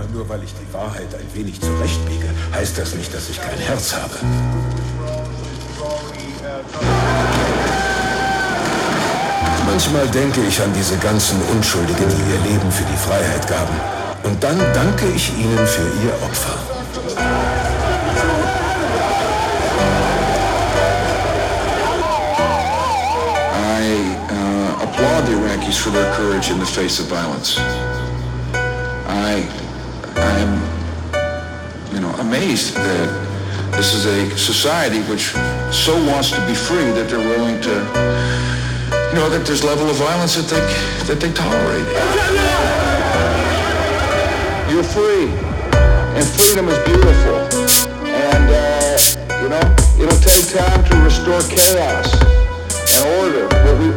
nur weil ich die Wahrheit ein wenig zurechtbiege, heißt das nicht, dass ich kein Herz habe. Manchmal denke ich an diese ganzen Unschuldigen, die ihr Leben für die Freiheit gaben. Und dann danke ich ihnen für ihr Opfer. I applaud the Iraqis for their courage in the face of violence. I am, amazed that this is a society which so wants to be free that they're willing to, that there's level of violence that they tolerate. You're free, and freedom is beautiful. And it'll take time to restore chaos and order, but we